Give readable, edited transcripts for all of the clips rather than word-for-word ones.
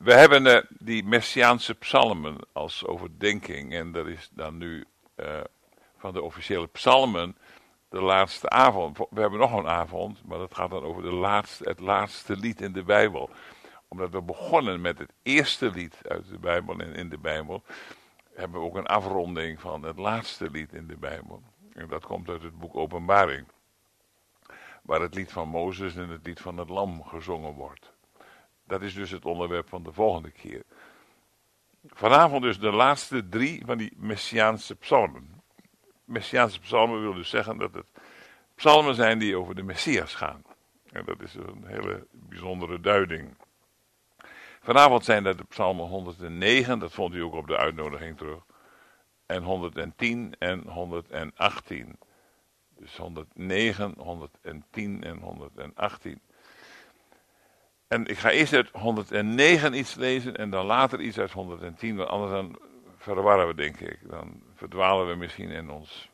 We hebben die Messiaanse psalmen als overdenking. En dat is dan nu van de officiële psalmen de laatste avond. We hebben nog een avond, maar dat gaat dan over het laatste lied in de Bijbel. Omdat we begonnen met het eerste lied uit de Bijbel en in de Bijbel, hebben we ook een afronding van het laatste lied in de Bijbel. En dat komt uit het boek Openbaring, waar het lied van Mozes en het lied van het Lam gezongen wordt. Dat is dus het onderwerp van de volgende keer. Vanavond dus de laatste 3 van die Messiaanse psalmen. Messiaanse psalmen wil dus zeggen dat het psalmen zijn die over de Messias gaan. En dat is een hele bijzondere duiding. Vanavond zijn dat de psalmen 109, dat vond u ook op de uitnodiging terug. En 110 en 118. Dus 109, 110 en 118. En ik ga eerst uit 109 iets lezen en dan later iets uit 110, want anders dan verwarren we, denk ik. Dan verdwalen we misschien in ons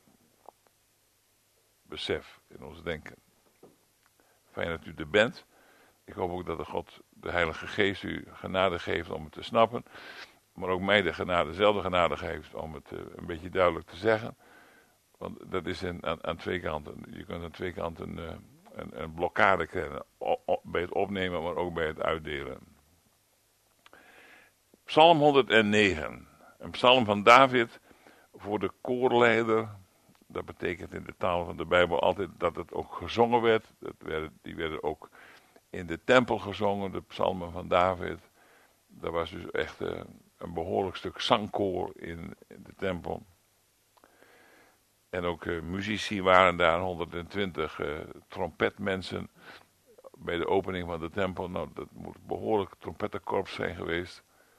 besef, in ons denken. Fijn dat u er bent. Ik hoop ook dat de Heilige Geest u genade geeft om het te snappen. Maar ook mij dezelfde genade geeft om het een beetje duidelijk te zeggen. Want dat is aan twee kanten. Je kunt aan twee kanten een blokkade krijgen. Bij het opnemen, maar ook bij het uitdelen. Psalm 109. Een psalm van David voor de koorleider. Dat betekent in de taal van de Bijbel altijd dat het ook gezongen werd. Die werden ook in de tempel gezongen, de psalmen van David. Dat was dus echt een behoorlijk stuk zangkoor in de tempel. En ook muzici waren daar, 120 trompetmensen bij de opening van de tempel. Nou, dat moet een behoorlijk trompettenkorps zijn geweest.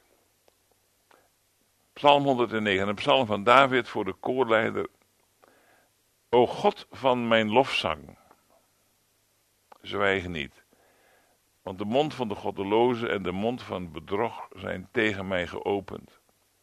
Psalm 109, een psalm van David voor de koorleider. O God van mijn lofzang, zwijg niet. Want de mond van de goddelozen en de mond van bedrog zijn tegen mij geopend.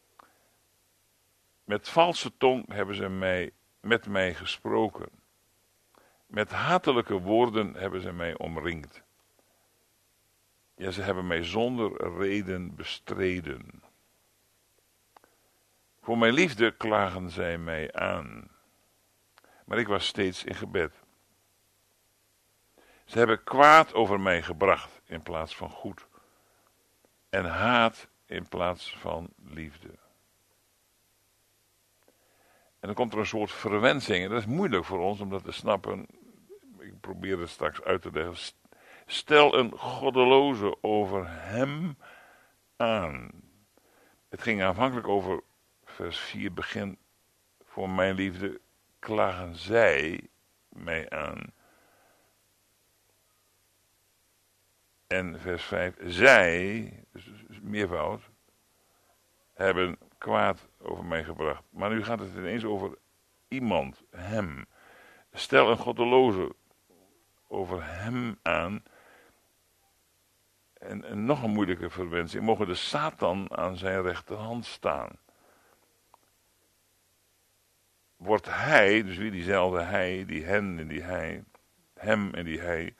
Met valse tong hebben ze met mij gesproken. Met hatelijke woorden hebben ze mij omringd. Ja, ze hebben mij zonder reden bestreden. Voor mijn liefde klagen zij mij aan. Maar ik was steeds in gebed. Ze hebben kwaad over mij gebracht in plaats van goed. En haat in plaats van liefde. En dan komt er een soort verwensing. En dat is moeilijk voor ons om dat te snappen. Ik probeer het straks uit te leggen. Stel een goddeloze over hem aan. Het ging aanvankelijk over vers 4 begin. Voor mijn liefde klagen zij mij aan. En vers 5, zij, dus meervoud, hebben kwaad over mij gebracht. Maar nu gaat het ineens over iemand, hem. Stel een goddeloze over hem aan. En nog een moeilijke verwensing. Mogen de Satan aan zijn rechterhand staan. Wordt hij, dus wie diezelfde hij, die hen en die hij, hem en die hij,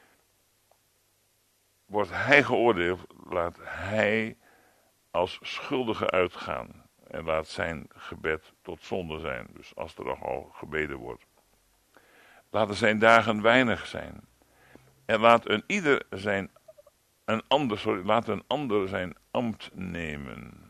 wordt hij geoordeeld, laat hij als schuldige uitgaan. En laat zijn gebed tot zonde zijn. Dus als er al gebeden wordt. Laten zijn dagen weinig zijn. En laat een ander zijn ambt nemen.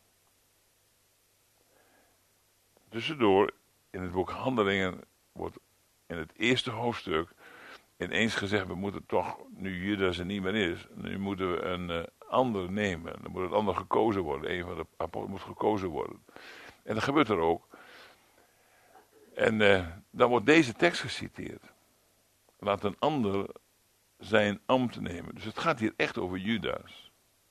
Tussendoor, in het boek Handelingen, wordt in het eerste hoofdstuk ineens gezegd, we moeten toch, nu Judas er niet meer is, nu moeten we een ander nemen. Dan moet het ander gekozen worden. Een van de apostelen moet gekozen worden. En dat gebeurt er ook. En dan wordt deze tekst geciteerd. Laat een ander zijn ambt nemen. Dus het gaat hier echt over Judas.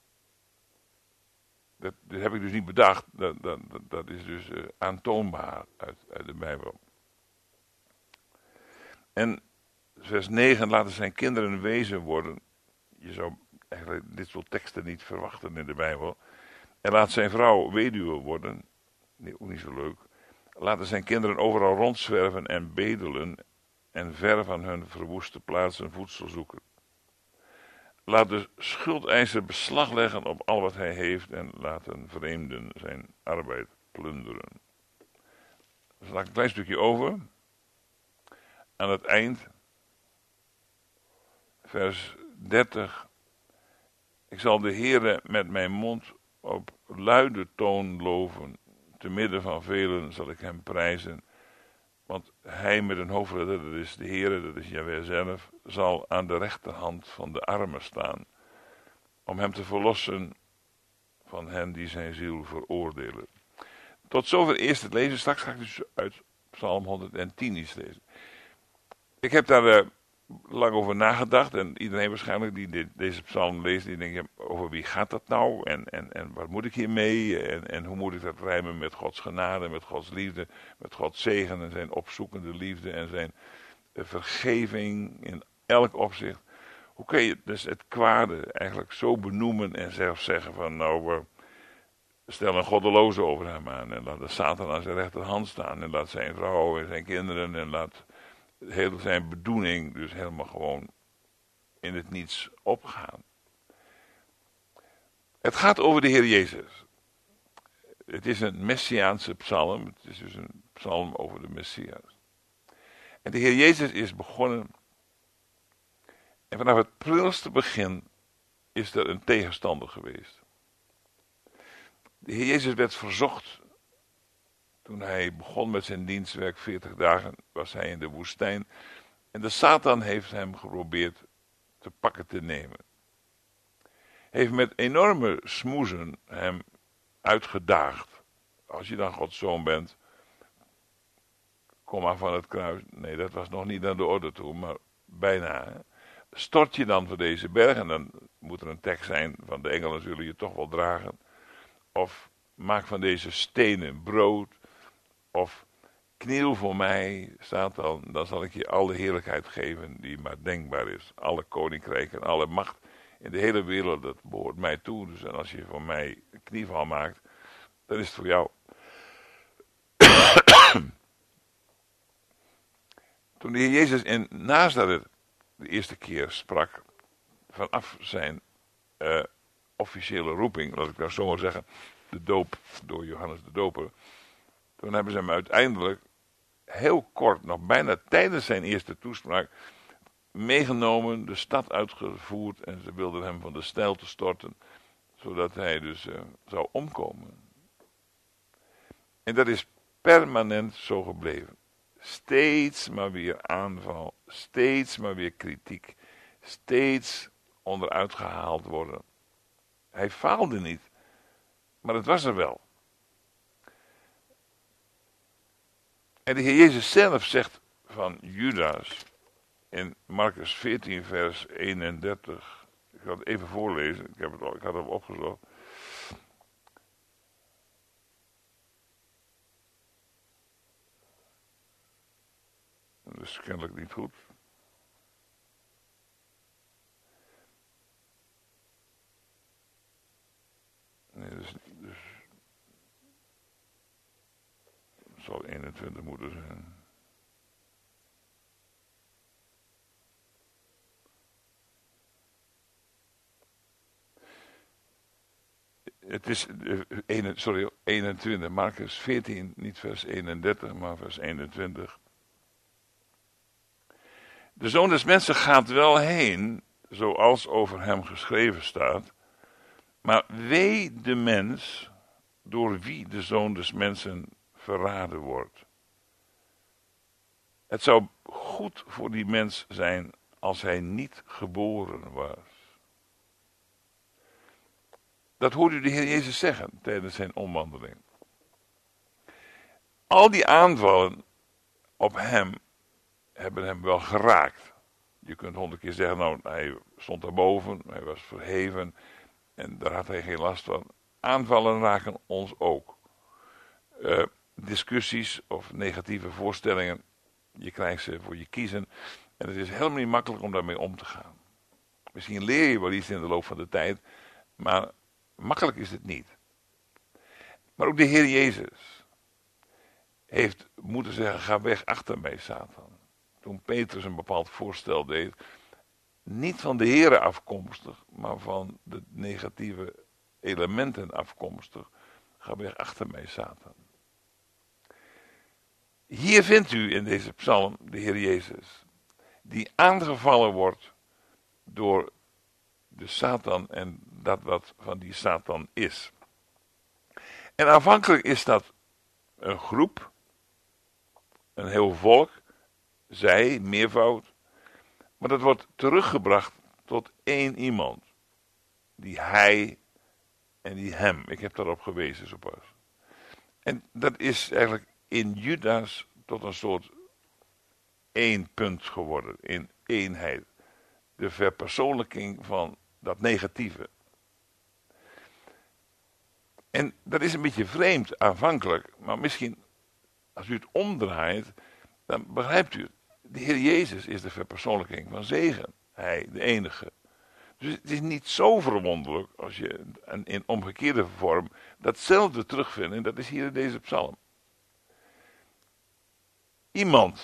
Dat heb ik dus niet bedacht. Dat is dus aantoonbaar uit de Bijbel. En vers 9, laten zijn kinderen wezen worden. Je zou eigenlijk dit soort teksten niet verwachten in de Bijbel. En laat zijn vrouw weduwe worden. Nee, ook niet zo leuk. Laten zijn kinderen overal rondzwerven en bedelen. En ver van hun verwoeste plaatsen voedsel zoeken. Laat de schuldeiser beslag leggen op al wat hij heeft en laat een vreemden zijn arbeid plunderen. Dan sla ik een klein stukje over. Aan het eind, vers 30. Ik zal de Heere met mijn mond op luide toon loven. Te midden van velen zal ik hem prijzen. Want hij met een hoofdletter, dat is de Heere, dat is Jahweh zelf, zal aan de rechterhand van de armen staan. Om hem te verlossen van hen die zijn ziel veroordelen. Tot zover eerst het lezen. Straks ga ik dus uit Psalm 110 iets lezen. Ik heb daar lang over nagedacht. En iedereen waarschijnlijk die deze psalm leest, die denkt, ja, over wie gaat dat nou? En wat moet ik hiermee? En hoe moet ik dat rijmen met Gods genade, met Gods liefde, met Gods zegen en zijn opzoekende liefde en zijn vergeving in elk opzicht. Hoe kun je dus het kwade eigenlijk zo benoemen en zelfs zeggen van nou, stel een goddeloze over hem aan en laat de Satan aan zijn rechterhand staan en laat zijn vrouw en zijn kinderen en laat heel zijn bedoeling dus helemaal gewoon in het niets opgaan. Het gaat over de Heer Jezus. Het is een Messiaanse psalm. Het is dus een psalm over de Messias. En de Heer Jezus is begonnen. En vanaf het prilste begin is er een tegenstander geweest. De Heer Jezus werd verzocht. Toen hij begon met zijn dienstwerk, 40 dagen, was hij in de woestijn. En de Satan heeft hem geprobeerd te pakken te nemen. Heeft met enorme smoezen hem uitgedaagd. Als je dan Gods zoon bent, kom maar van het kruis. Nee, dat was nog niet aan de orde toe, maar bijna. Hè? Stort je dan voor deze berg, en dan moet er een tekst zijn van de engelen zullen je toch wel dragen. Of maak van deze stenen brood. Of kniel voor mij, staat dan zal ik je alle heerlijkheid geven die maar denkbaar is. Alle koninkrijken, alle macht in de hele wereld, dat behoort mij toe. Dus en als je voor mij een knieval maakt, dan is het voor jou. Toen de Heer Jezus in Nazareth de eerste keer sprak, vanaf zijn officiële roeping, laat ik nou zo maar zeggen, de doop door Johannes de Doper. Toen hebben ze hem uiteindelijk heel kort, nog bijna tijdens zijn eerste toespraak, meegenomen, de stad uitgevoerd en ze wilden hem van de steilte storten, zodat hij dus zou omkomen. En dat is permanent zo gebleven. Steeds maar weer aanval, steeds maar weer kritiek, steeds onderuit gehaald worden. Hij faalde niet, maar het was er wel. En de Heer Jezus zelf zegt van Judas in Marcus 14 vers 31. Ik ga het even voorlezen, ik had het opgezocht. Dat is kennelijk niet goed. Nee, dus het zal 21 moeten zijn. Het is 21, Marcus 14, niet vers 31, maar vers 21. De Zoon des Mensen gaat wel heen, zoals over hem geschreven staat, maar wee de mens door wie de Zoon des Mensen verraden wordt. Het zou goed voor die mens zijn als hij niet geboren was. Dat hoorde u de Heer Jezus zeggen tijdens zijn omwandeling. Al die aanvallen op hem hebben hem wel geraakt. Je kunt 100 keer zeggen, nou, hij stond daarboven, hij was verheven en daar had hij geen last van. Aanvallen raken ons ook. Discussies of negatieve voorstellingen, je krijgt ze voor je kiezen en het is helemaal niet makkelijk om daarmee om te gaan. Misschien leer je wel iets in de loop van de tijd, maar makkelijk is het niet. Maar ook de Heer Jezus heeft moeten zeggen, ga weg achter mij, Satan. Toen Petrus een bepaald voorstel deed, niet van de Here afkomstig, maar van de negatieve elementen afkomstig. Ga weg achter mij, Satan. Hier vindt u in deze psalm de Heer Jezus, die aangevallen wordt door de Satan en dat wat van die Satan is. En aanvankelijk is dat een groep, een heel volk, zij, meervoud, maar dat wordt teruggebracht tot één iemand, die hij en die hem. Ik heb daarop gewezen zo pas. En dat is eigenlijk in Judas tot een soort één punt geworden, in eenheid. De verpersoonlijking van dat negatieve. En dat is een beetje vreemd aanvankelijk, maar misschien als u het omdraait, dan begrijpt u het. De Heer Jezus is de verpersoonlijking van zegen. Hij, de enige. Dus het is niet zo verwonderlijk als je in omgekeerde vorm datzelfde terugvindt. En dat is hier in deze psalm. Iemand.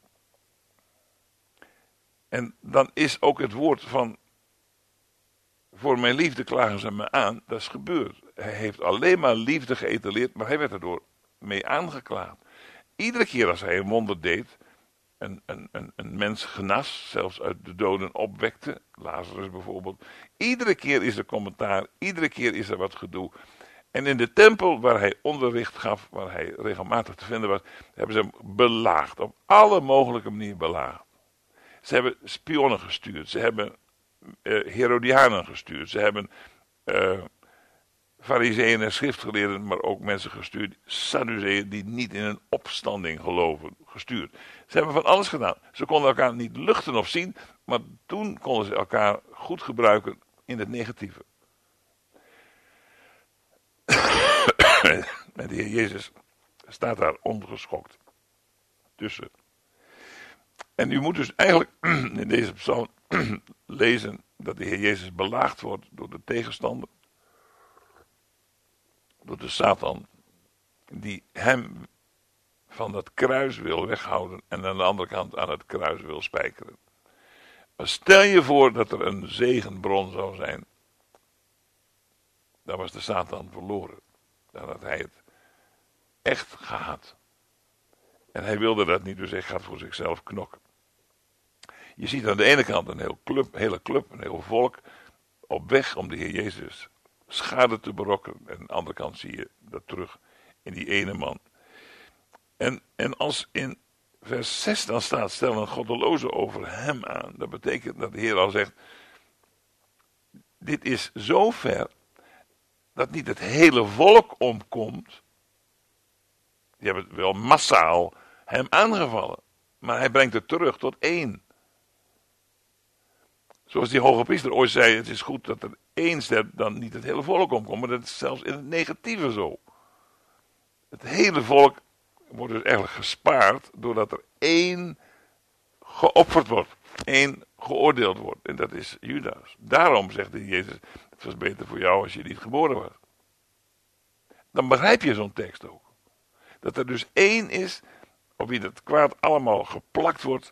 En dan is ook het woord van voor mijn liefde klagen ze me aan. Dat is gebeurd. Hij heeft alleen maar liefde geëtaleerd, maar hij werd erdoor mee aangeklaagd. Iedere keer als hij een wonder deed, een mens genas, zelfs uit de doden opwekte, Lazarus bijvoorbeeld. Iedere keer is er commentaar, iedere keer is er wat gedoe. En in de tempel waar hij onderricht gaf, waar hij regelmatig te vinden was, hebben ze hem belaagd, op alle mogelijke manieren belaagd. Ze hebben spionnen gestuurd, ze hebben Herodianen gestuurd, ze hebben Farizeeën en schriftgeleerden, maar ook mensen gestuurd, Sadduceeën die niet in een opstanding geloven, gestuurd. Ze hebben van alles gedaan. Ze konden elkaar niet luchten of zien, maar toen konden ze elkaar goed gebruiken in het negatieve. En de Heer Jezus staat daar ongeschokt tussen. En u moet dus eigenlijk in deze psalm lezen dat de Heer Jezus belaagd wordt door de tegenstander, door de Satan, die hem van dat kruis wil weghouden en aan de andere kant aan het kruis wil spijkeren. Maar stel je voor dat er een zegenbron zou zijn, dan was de Satan verloren. Dan had hij het echt gehad. En hij wilde dat niet, dus hij gaat voor zichzelf knokken. Je ziet aan de ene kant een hele club, een heel volk op weg om de Heer Jezus schade te berokkenen. En aan de andere kant zie je dat terug in die ene man. En als in vers 6 dan staat, stel een goddeloze over hem aan. Dat betekent dat de Heer al zegt, dit is zo ver dat niet het hele volk omkomt. Die hebben wel massaal hem aangevallen. Maar hij brengt het terug tot één. Zoals die hoge priester ooit zei, het is goed dat er één ster dan niet het hele volk omkomt. Maar dat is zelfs in het negatieve zo. Het hele volk wordt dus eigenlijk gespaard doordat er één geofferd wordt. Één geoordeeld wordt. En dat is Judas. Daarom zegt de Jezus, het was beter voor jou als je niet geboren was. Dan begrijp je zo'n tekst ook. Dat er dus één is op wie dat kwaad allemaal geplakt wordt.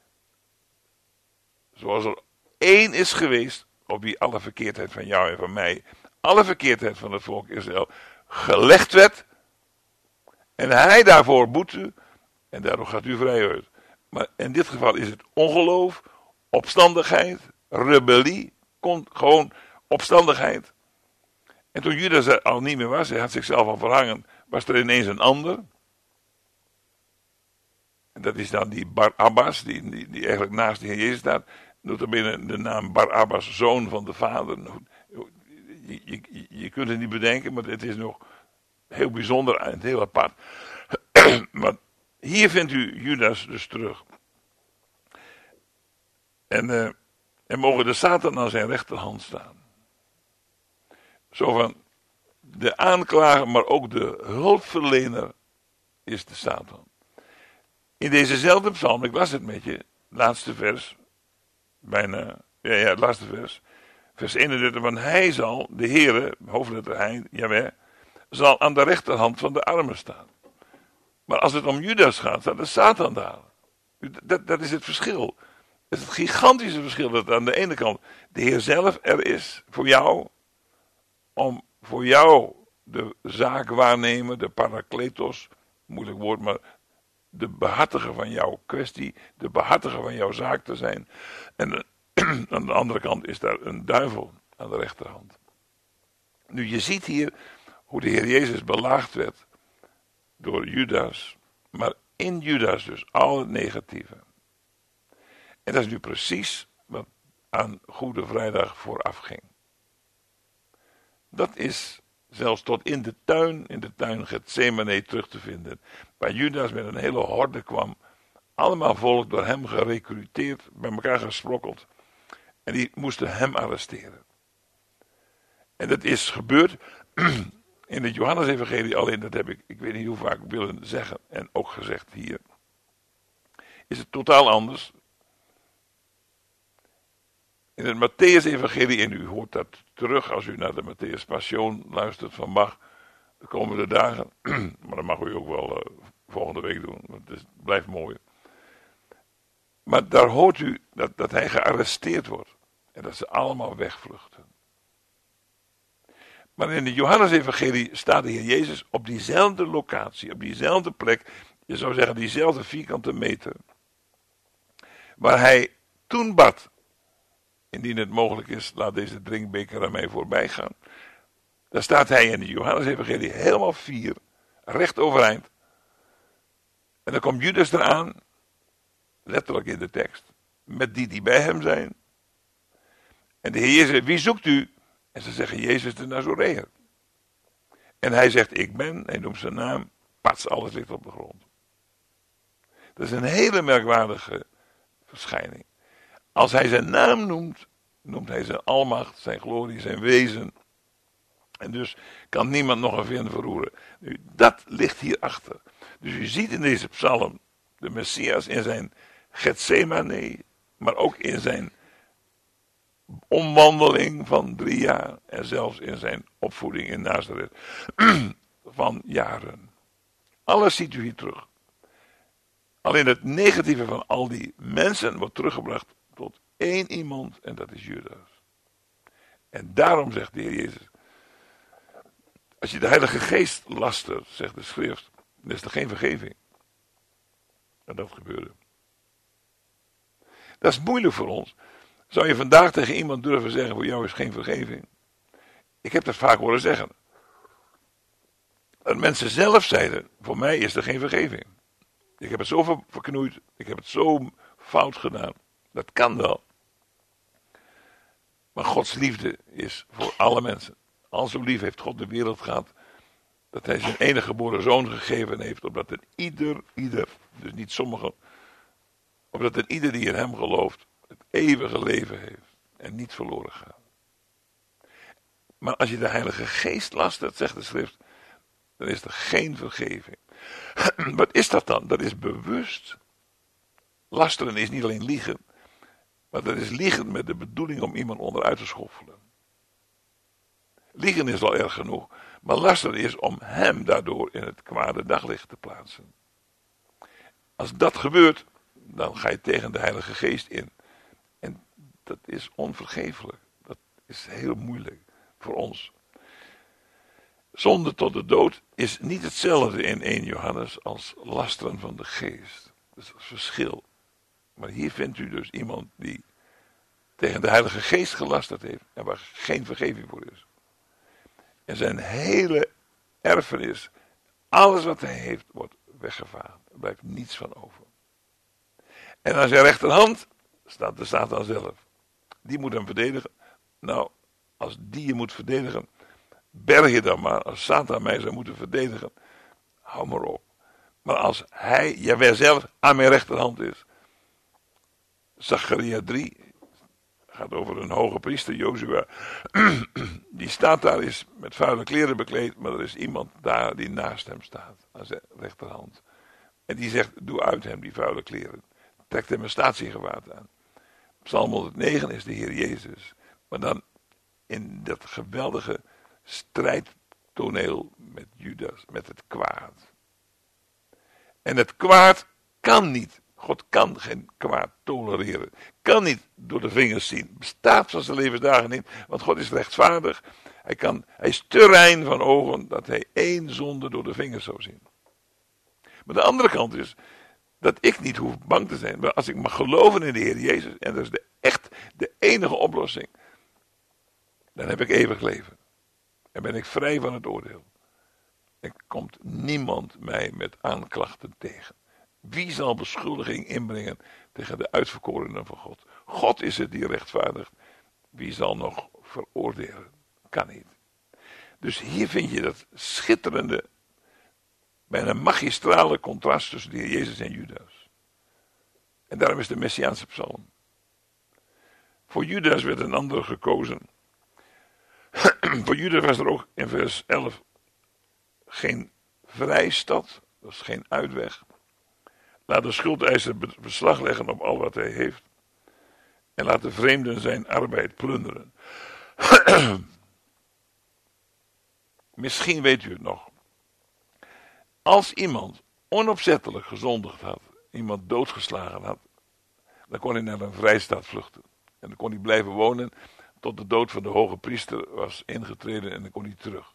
Zoals er één is geweest op wie alle verkeerdheid van jou en van mij, alle verkeerdheid van het volk Israël gelegd werd. En hij daarvoor boete en daardoor gaat u vrij uit. Maar in dit geval is het ongeloof, opstandigheid, rebellie, gewoon opstandigheid. En toen Judas er al niet meer was, hij had zichzelf al verhangen, was er ineens een ander. En dat is dan die Barabbas, die eigenlijk naast de Heer Jezus staat. Notabene de naam Barabbas, zoon van de vader. Je kunt het niet bedenken, maar het is nog heel bijzonder en heel apart. Maar hier vindt u Judas dus terug. En mogen de Satan aan zijn rechterhand staan. Zo van, de aanklager, maar ook de hulpverlener is de Satan. In dezezelfde psalm, ik las het met je, laatste vers, laatste vers, vers 31, want hij zal, de Heere, hoofdletter hij, Jaweh, zal aan de rechterhand van de armen staan. Maar als het om Judas gaat, staat de Satan daar. Dat is het verschil. Het is het gigantische verschil dat aan de ene kant de Heer zelf er is voor jou, om voor jou de zaak waarnemen, de parakletos, moeilijk woord, maar de behartiger van jouw kwestie, de behartiger van jouw zaak te zijn. En aan de andere kant is daar een duivel aan de rechterhand. Nu, je ziet hier hoe de Heer Jezus belaagd werd door Judas, maar in Judas dus al het negatieve. En dat is nu precies wat aan Goede Vrijdag vooraf ging. Dat is zelfs tot in de tuin Getsemane terug te vinden. Waar Judas met een hele horde kwam. Allemaal volk door hem gerecruiteerd, bij elkaar gesprokkeld. En die moesten hem arresteren. En dat is gebeurd in het Johannes-evangelie, alleen dat heb ik weet niet hoe vaak willen zeggen en ook gezegd hier. Is het totaal anders. In het Matthäus-evangelie, en u hoort dat terug als u naar de Matthäus Passion luistert van Bach, de komende dagen, maar dat mag u ook wel volgende week doen, want het blijft mooi. Maar daar hoort u dat hij gearresteerd wordt en dat ze allemaal wegvluchten. Maar in het Johannes-evangelie staat de Heer Jezus op diezelfde locatie, op diezelfde plek, je zou zeggen diezelfde vierkante meter, waar hij toen bad: indien het mogelijk is, laat deze drinkbeker aan mij voorbij gaan. Daar staat hij in de Johannes-evangelie helemaal vier, recht overeind. En dan komt Judas eraan, letterlijk in de tekst, met die bij hem zijn. En de Heer Jezus, wie zoekt u? En ze zeggen, Jezus de Nazoreër. En hij zegt, ik ben, hij noemt zijn naam, pats, alles ligt op de grond. Dat is een hele merkwaardige verschijning. Als hij zijn naam noemt, noemt hij zijn almacht, zijn glorie, zijn wezen. En dus kan niemand nog een vin verroeren. Nu, dat ligt hierachter. Dus u ziet in deze psalm de Messias in zijn Getsemane, maar ook in zijn omwandeling van 3 jaar. En zelfs in zijn opvoeding in Nazareth van jaren. Alles ziet u hier terug. Alleen het negatieve van al die mensen wordt teruggebracht tot één iemand en dat is Judas. En daarom zegt de Heer Jezus, als je de Heilige Geest lastert, zegt de schrift, dan is er geen vergeving. En dat gebeurde. Dat is moeilijk voor ons. Zou je vandaag tegen iemand durven zeggen, voor jou is geen vergeving? Ik heb dat vaak horen zeggen. Dat mensen zelf zeiden, voor mij is er geen vergeving. Ik heb het zo verknoeid, ik heb het zo fout gedaan. Dat kan wel. Maar Gods liefde is voor alle mensen. Al zo lief heeft God de wereld gehad, dat hij zijn enige geboren zoon gegeven heeft, opdat het ieder, dus niet sommigen, opdat het ieder die in hem gelooft, het eeuwige leven heeft en niet verloren gaat. Maar als je de Heilige Geest lastert, zegt de schrift, dan is er geen vergeving. Wat is dat dan? Dat is bewust. Lasteren is niet alleen liegen, maar dat is liegen met de bedoeling om iemand onderuit te schoffelen. Liegen is al erg genoeg, maar lasteren is om hem daardoor in het kwade daglicht te plaatsen. Als dat gebeurt, dan ga je tegen de Heilige Geest in. En dat is onvergeeflijk. Dat is heel moeilijk voor ons. Zonde tot de dood is niet hetzelfde in 1 Johannes als lasteren van de geest. Dat is het verschil. Maar hier vindt u dus iemand die tegen de Heilige Geest gelasterd heeft en waar geen vergeving voor is. En zijn hele erfenis, alles wat hij heeft, wordt weggevaagd. Er blijft niets van over. En aan zijn rechterhand staat de Satan zelf. Die moet hem verdedigen. Nou, als die je moet verdedigen, berg je dan maar. Als Satan mij zou moeten verdedigen, hou maar op. Maar als hij, Jahweh zelf, aan mijn rechterhand is. Zacharia 3 gaat over een hoge priester, Jozua. Die staat daar, is met vuile kleren bekleed, maar er is iemand daar die naast hem staat, aan zijn rechterhand. En die zegt, doe uit hem die vuile kleren. Trekt hem een statiegewaad aan. Psalm 109 is de Heer Jezus. Maar dan in dat geweldige strijdtoneel met Judas, met het kwaad. En het kwaad kan niet God kan geen kwaad tolereren. Kan niet door de vingers zien. Bestaat van zijn levensdagen niet. Want God is rechtvaardig. Hij is te rein van ogen dat hij één zonde door de vingers zou zien. Maar de andere kant is dat ik niet hoef bang te zijn. Maar als ik mag geloven in de Heer Jezus. En dat is echt de enige oplossing. Dan heb ik eeuwig leven. En ben ik vrij van het oordeel. En komt niemand mij met aanklachten tegen. Wie zal beschuldiging inbrengen tegen de uitverkorenen van God? God is het die rechtvaardigt. Wie zal nog veroordelen? Kan niet. Dus hier vind je dat schitterende, bijna magistrale contrast tussen de Heer Jezus en Judas. En daarom is de Messiaanse psalm. Voor Judas werd een ander gekozen. Voor Judas was er ook in vers 11 geen vrijstad, dat is geen uitweg. Laat de schuldeiser beslag leggen op al wat hij heeft. En laat de vreemden zijn arbeid plunderen. Misschien weet u het nog. Als iemand onopzettelijk gezondigd had, iemand doodgeslagen had, dan kon hij naar een vrijstaat vluchten. En dan kon hij blijven wonen tot de dood van de hoge priester was ingetreden en dan kon hij terug.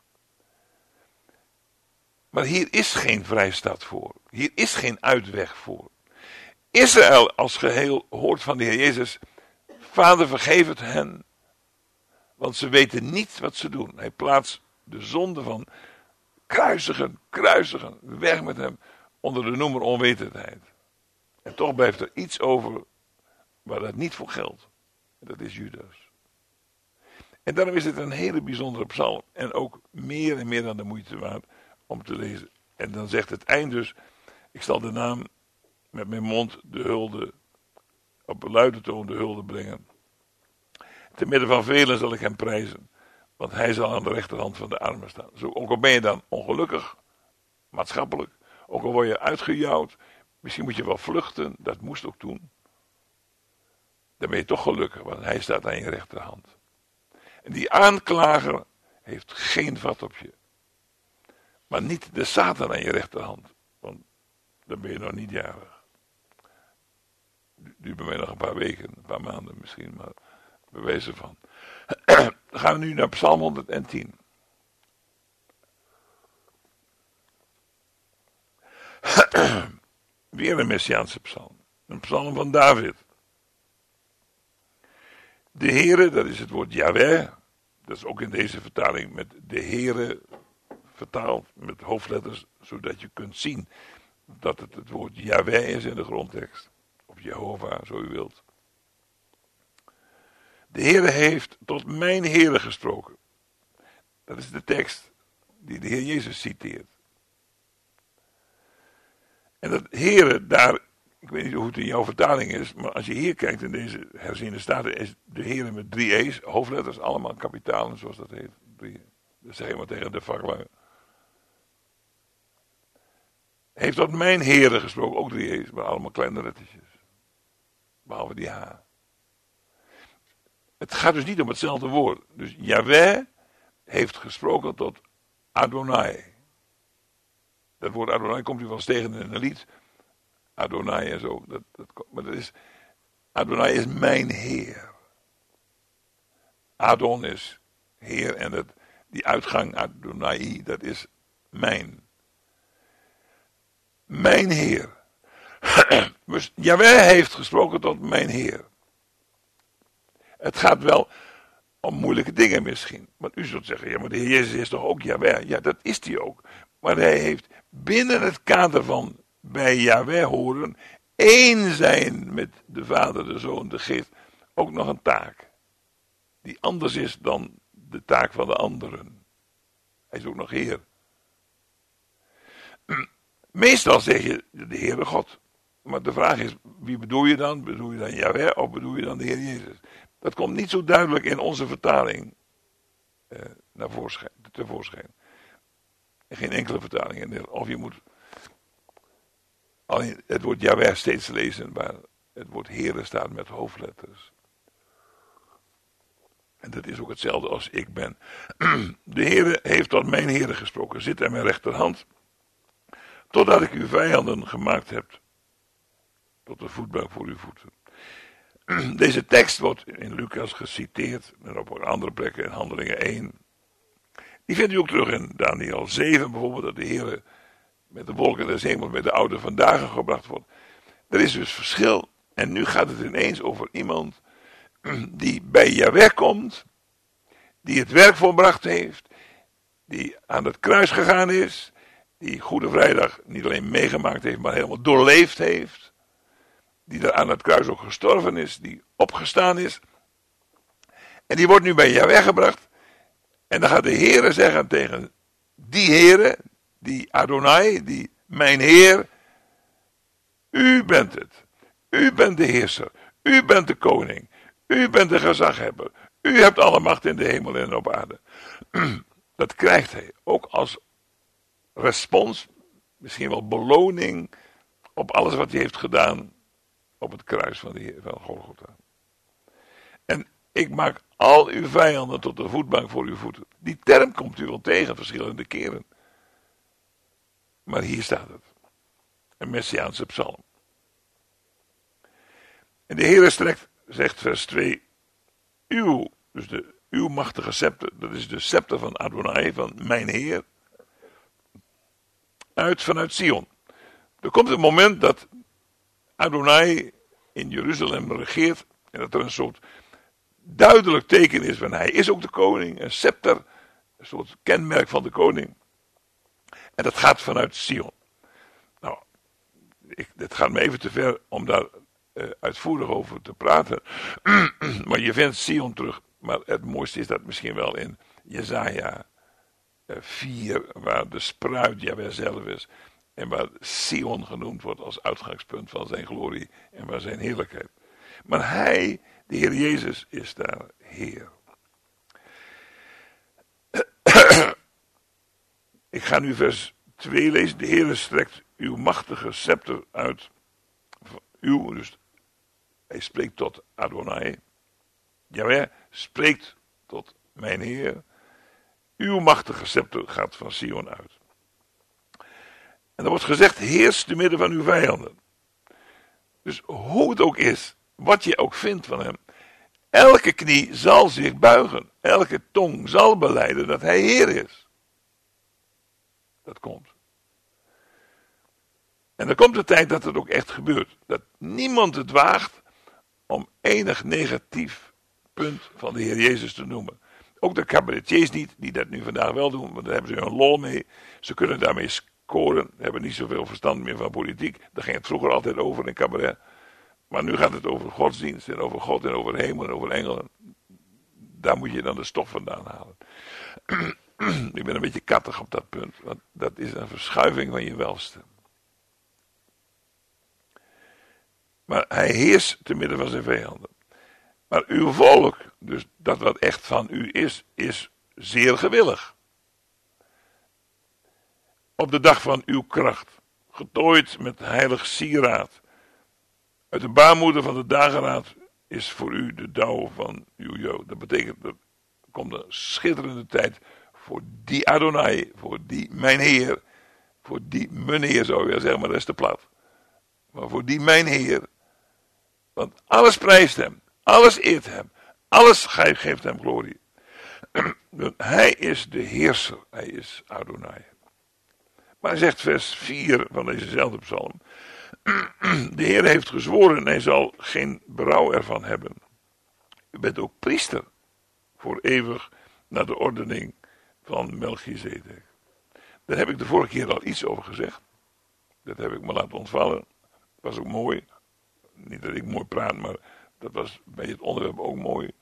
Maar hier is geen vrijstaat voor. Hier is geen uitweg voor. Israël als geheel hoort van de Heer Jezus: Vader, vergeef het hen, want ze weten niet wat ze doen. Hij plaatst de zonde van kruisigen, weg met hem, onder de noemer onwetendheid. En toch blijft er iets over waar dat niet voor geldt. En dat is Judas. En daarom is het een hele bijzondere psalm. En ook meer en meer dan de moeite waard om te lezen. En dan zegt het eind dus: ik zal de naam met mijn mond de hulde, op een luide toon de hulde brengen. Te midden van velen zal ik hem prijzen, want hij zal aan de rechterhand van de armen staan. Zo, ook al ben je dan ongelukkig, maatschappelijk, ook al word je uitgejouwd, misschien moet je wel vluchten, dat moest ook toen. Dan ben je toch gelukkig, want hij staat aan je rechterhand. En die aanklager heeft geen vat op je. Maar niet de Satan aan je rechterhand, want dan ben je nog niet jarig. Duurt bij mij nog een paar weken, een paar maanden misschien, maar bewijzen van. Dan gaan we nu naar Psalm 110. Weer een Messiaanse psalm. Een psalm van David. De Heere, dat is het woord Yahweh. Dat is ook in deze vertaling met de Heere vertaald, met hoofdletters, zodat je kunt zien dat het woord Yahweh is in de grondtekst. Of Jehovah, zo u wilt. De Heere heeft tot mijn Heere gesproken. Dat is de tekst die de Heer Jezus citeert. En dat Heere daar, ik weet niet hoe het in jouw vertaling is, maar als je hier kijkt in deze herziene staten, is de Heere met 3 E's, hoofdletters, allemaal kapitalen zoals dat heet. Dat zeg je maar tegen de vaklui. Heeft tot mijn Heere gesproken, ook 3 E's, maar allemaal kleine lettertjes. Behalve die H. Het gaat dus niet om hetzelfde woord. Dus Yahweh heeft gesproken tot Adonai. Dat woord Adonai komt u wel eens tegen in een lied. Adonai en zo. Maar Adonai is mijn Heer. Adon is Heer en die uitgang Adonai, dat is mijn. Mijn Heer. Dus Yahweh heeft gesproken tot mijn Heer. Het gaat wel om moeilijke dingen misschien. Want u zult zeggen, ja, maar de Heer Jezus is toch ook Yahweh? Ja, dat is hij ook. Maar hij heeft binnen het kader van bij Yahweh horen, één zijn met de Vader, de Zoon, de Geest, ook nog een taak. Die anders is dan de taak van de anderen. Hij is ook nog Heer. Meestal zeg je de Heere God. Maar de vraag is, wie bedoel je dan? Bedoel je dan Yahweh of bedoel je dan de Heer Jezus? Dat komt niet zo duidelijk in onze vertaling tevoorschijn. Geen enkele vertaling. Of je moet alleen het woord Yahweh steeds lezen, maar het woord Heere staat met hoofdletters. En dat is ook hetzelfde als ik ben. De Heere heeft tot mijn Heere gesproken. Zit aan mijn rechterhand. Totdat ik uw vijanden gemaakt heb tot een voetbank voor uw voeten. Deze tekst wordt in Lucas geciteerd en op andere plekken in Handelingen 1. Die vindt u ook terug in Daniel 7 bijvoorbeeld, dat de Heer met de wolken des hemels bij de oude vandaag gebracht wordt. Er is dus verschil. En nu gaat het ineens over iemand die bij Jahweh komt, die het werk volbracht heeft, die aan het kruis gegaan is, die Goede Vrijdag niet alleen meegemaakt heeft, maar helemaal doorleefd heeft, die daar aan het kruis ook gestorven is, die opgestaan is. En die wordt nu bij Jahweh gebracht. En dan gaat de Heere zeggen tegen die Heere, die Adonai, die mijn Heer, u bent het. U bent de heerser. U bent de koning. U bent de gezaghebber. U hebt alle macht in de hemel en op aarde. Dat krijgt hij ook als respons, misschien wel beloning op alles wat hij heeft gedaan op het kruis van de Heer van Golgotha. En ik maak al uw vijanden tot een voetbank voor uw voeten. Die term komt u wel tegen verschillende keren. Maar hier staat het. Een Messiaanse psalm. En de Heer strekt, zegt vers 2, uw machtige scepter, dat is de scepter van Adonai, van mijn Heer, uit vanuit Sion. Er komt een moment dat Adonai in Jeruzalem regeert en dat er een soort duidelijk teken is, want hij is ook de koning, een scepter, een soort kenmerk van de koning. En dat gaat vanuit Sion. Nou, dit gaat me even te ver om daar uitvoerig over te praten. Maar je vindt Sion terug. Maar het mooiste is dat misschien wel in Jesaja 4, waar de spruit Jahweh zelf is. En waar Sion genoemd wordt als uitgangspunt van zijn glorie en waar zijn heerlijkheid. Maar hij, de Heer Jezus, is daar Heer. Ik ga nu vers 2 lezen. De Heer strekt uw machtige scepter uit. Dus hij spreekt tot Adonai. Jahweh spreekt tot mijn Heer. Uw machtige scepter gaat van Sion uit. En er wordt gezegd, heers te midden van uw vijanden. Dus hoe het ook is, wat je ook vindt van hem. Elke knie zal zich buigen. Elke tong zal belijden dat hij Heer is. Dat komt. En er komt de tijd dat het ook echt gebeurt. Dat niemand het waagt om enig negatief punt van de Heer Jezus te noemen. Ook de cabaretiers niet, die dat nu vandaag wel doen, want daar hebben ze hun lol mee. Ze kunnen daarmee scoren, hebben niet zoveel verstand meer van politiek. Daar ging het vroeger altijd over in cabaret. Maar nu gaat het over godsdienst en over God en over hemel en over engelen. Daar moet je dan de stof vandaan halen. Ik ben een beetje kattig op dat punt, want dat is een verschuiving van je welste. Maar hij heerst te midden van zijn vijanden. Maar uw volk, dus dat wat echt van u is zeer gewillig. Op de dag van uw kracht, getooid met heilig sieraad. Uit de baarmoeder van de dageraad is voor u de dauw van uw jood. Dat betekent, er komt een schitterende tijd voor die Adonai, voor die mijn Heer, voor die mijn Heer zou je zeggen, maar dat is te plat. Maar voor die mijn Heer, want alles prijst hem, alles eert hem, alles geeft hem glorie. Hij is de heerser, hij is Adonai. Maar hij zegt vers 4 van dezezelfde psalm, de Heer heeft gezworen en hij zal geen berouw ervan hebben. U bent ook priester voor eeuwig naar de ordening van Melchizedek. Daar heb ik de vorige keer al iets over gezegd. Dat heb ik me laten ontvallen. Dat was ook mooi. Niet dat ik mooi praat, maar dat was bij het onderwerp ook mooi.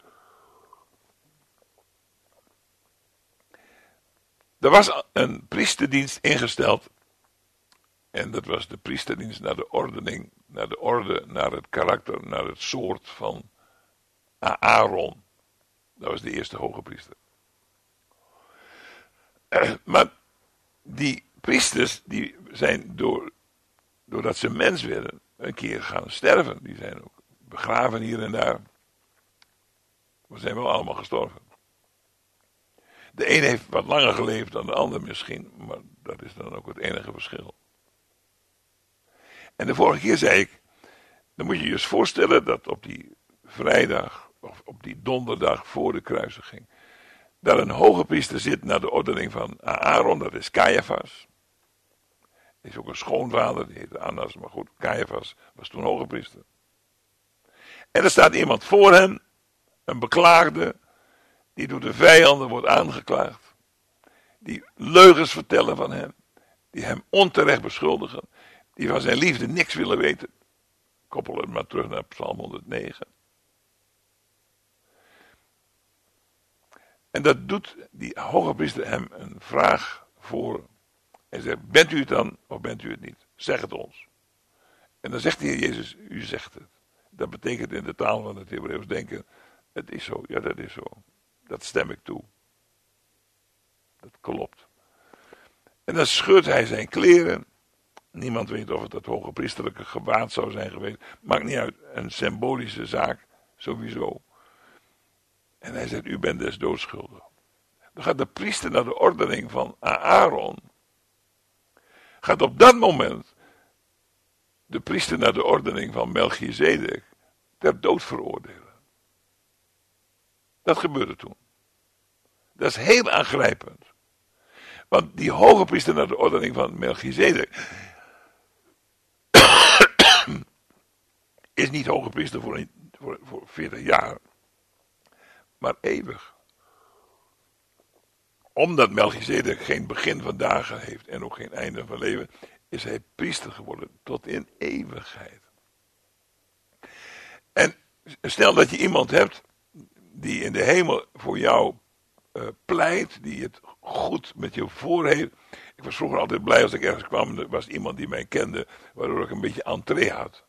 Er was een priesterdienst ingesteld. En dat was de priesterdienst naar de ordening, naar de orde, naar het karakter, naar het soort van Aaron. Dat was de eerste hoge priester. Maar die priesters, die zijn doordat ze mens werden, een keer gaan sterven. Die zijn ook begraven hier en daar. We zijn wel allemaal gestorven. De een heeft wat langer geleefd dan de ander misschien, maar dat is dan ook het enige verschil. En de vorige keer zei ik Dan moet je je eens voorstellen dat op die vrijdag, of op die donderdag voor de kruisiging, daar een hoge priester zit naar de ordening van Aaron, dat is Caiaphas. Er is ook een schoonvader, die heette Annas, maar goed, Caiaphas was toen hoge priester. En er staat iemand voor hem, een beklaagde, die door de vijanden wordt aangeklaagd. Die leugens vertellen van hem, die hem onterecht beschuldigen, die van zijn liefde niks willen weten. Koppel het maar terug naar Psalm 109. En dat doet die hoge priester hem een vraag voor. En zegt, bent u het dan of bent u het niet? Zeg het ons. En dan zegt de Heer Jezus, u zegt het. Dat betekent in de taal van het Hebreeuws denken, het is zo, ja dat is zo. Dat stem ik toe. Dat klopt. En dan scheurt hij zijn kleren. Niemand weet of het dat hoge priesterlijke gewaad zou zijn geweest. Maakt niet uit, een symbolische zaak, sowieso. En hij zegt, u bent des doods schuldig. Dan gaat de priester naar de ordening van Aaron. Gaat op dat moment de priester naar de ordening van Melchizedek ter dood veroordelen. Dat gebeurde toen. Dat is heel aangrijpend. Want die hoge priester naar de ordening van Melchizedek is niet hoge priester voor 40 jaar, maar eeuwig. Omdat Melchizedek geen begin van dagen heeft en ook geen einde van leven, is hij priester geworden tot in eeuwigheid. En stel dat je iemand hebt die in de hemel voor jou pleit, die het goed met je voor heeft. Ik was vroeger altijd blij als ik ergens kwam, er was iemand die mij kende, waardoor ik een beetje entree had.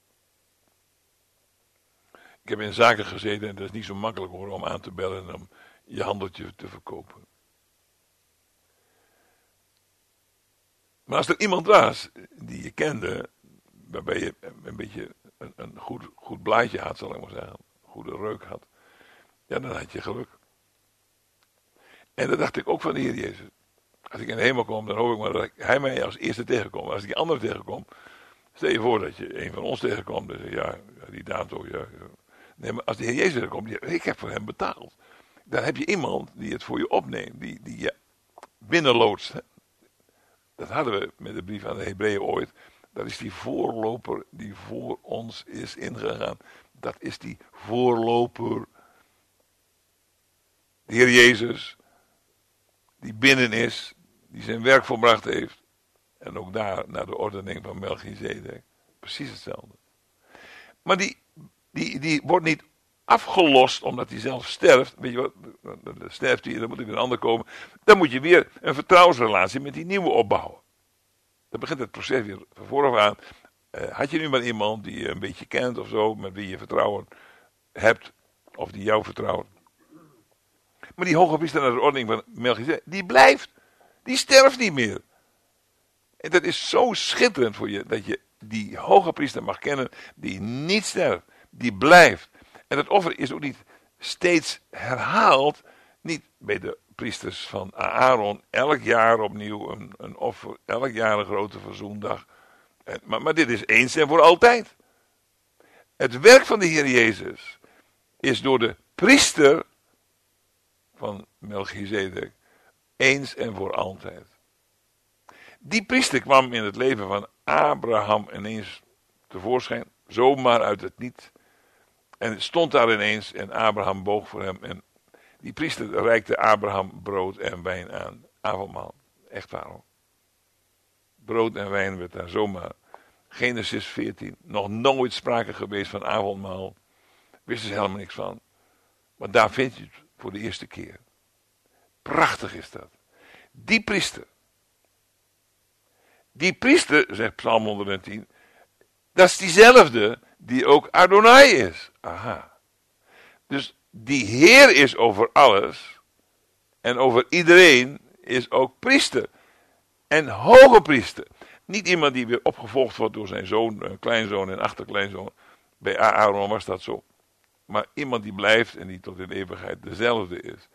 Ik heb in zaken gezeten en dat is niet zo makkelijk hoor, om aan te bellen en om je handeltje te verkopen. Maar als er iemand was die je kende, waarbij je een beetje een goed blaadje had, zal ik maar zeggen, een goede reuk had, ja, dan had je geluk. En dat dacht ik ook van de Heer Jezus. Als ik in de hemel kom, dan hoop ik maar dat hij mij als eerste tegenkomt. Als ik die andere tegenkom, stel je voor dat je een van ons tegenkomt, dan zeg je, ja, die dame toch, ja. Nee, maar als de Heer Jezus er komt, ik heb voor hem betaald. Dan heb je iemand die het voor je opneemt, die je binnenloodst. Dat hadden we met de brief aan de Hebreeën ooit. Dat is die voorloper die voor ons is ingegaan. Dat is die voorloper. De Heer Jezus, die binnen is, die zijn werk volbracht heeft. En ook daar, naar de ordening van Melchizedek, precies hetzelfde. Maar die wordt niet afgelost omdat hij zelf sterft. Weet je wat, dan sterft hij, dan moet er weer een ander komen. Dan moet je weer een vertrouwensrelatie met die nieuwe opbouwen. Dan begint het proces weer van vooraf aan. Had je nu maar iemand die je een beetje kent of zo, met wie je vertrouwen hebt, of die jou vertrouwt. Maar die hoge priester naar de ordening van Melchizedek, die blijft. Die sterft niet meer. En dat is zo schitterend voor je, dat je die hoge priester mag kennen, die niet sterft, die blijft. En dat offer is ook niet steeds herhaald, niet bij de priesters van Aaron, elk jaar opnieuw een offer, elk jaar een grote verzoendag. Maar dit is eens en voor altijd. Het werk van de Heer Jezus is door de priester van Melchizedek eens en voor altijd. Die priester kwam in het leven van Abraham ineens tevoorschijn, zomaar uit het niet. En het stond daar ineens en Abraham boog voor hem. En die priester reikte Abraham brood en wijn aan. Avondmaal. Echt waar hoor. Brood en wijn werd daar zomaar. Genesis 14. Nog nooit sprake geweest van avondmaal. Wisten ze helemaal niks van. Maar daar vind je het voor de eerste keer. Prachtig is dat. Die priester, zegt Psalm 110, dat is diezelfde die ook Adonai is. Aha. Dus die Heer is over alles en over iedereen is ook priester. En hoge priester. Niet iemand die weer opgevolgd wordt door zijn zoon, kleinzoon en achterkleinzoon. Bij Aaron was dat zo. Maar iemand die blijft en die tot in eeuwigheid dezelfde is.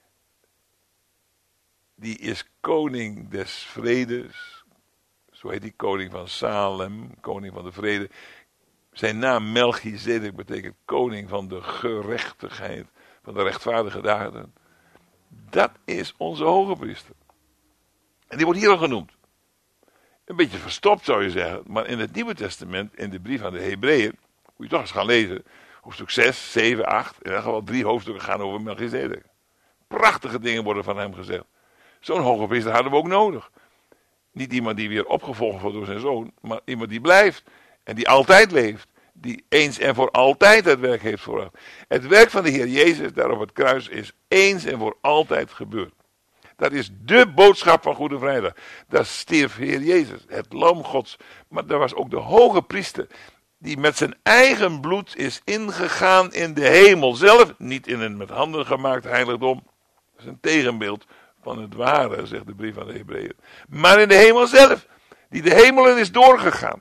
Die is koning des vredes. Zo heet die koning van Salem, koning van de vrede. Zijn naam Melchizedek betekent koning van de gerechtigheid, van de rechtvaardige daden. Dat is onze hoge priester. En die wordt hier al genoemd. Een beetje verstopt zou je zeggen, maar in het Nieuwe Testament, in de brief aan de Hebreeën, moet je toch eens gaan lezen. Hoofdstuk 6, 7, 8, in ieder geval 3 hoofdstukken gaan over Melchizedek. Prachtige dingen worden van hem gezegd. Zo'n hoge priester hadden we ook nodig. Niet iemand die weer opgevolgd wordt door zijn zoon, maar iemand die blijft en die altijd leeft. Die eens en voor altijd het werk heeft vooraf. Het werk van de Heer Jezus daar op het kruis is eens en voor altijd gebeurd. Dat is de boodschap van Goede Vrijdag. Daar stierf Heer Jezus, het lam Gods. Maar daar was ook de hoge priester, die met zijn eigen bloed is ingegaan in de hemel zelf. Niet in een met handen gemaakt heiligdom. Dat is een tegenbeeld van het ware, zegt de brief aan de Hebreeën. Maar in de hemel zelf, die de hemelen is doorgegaan.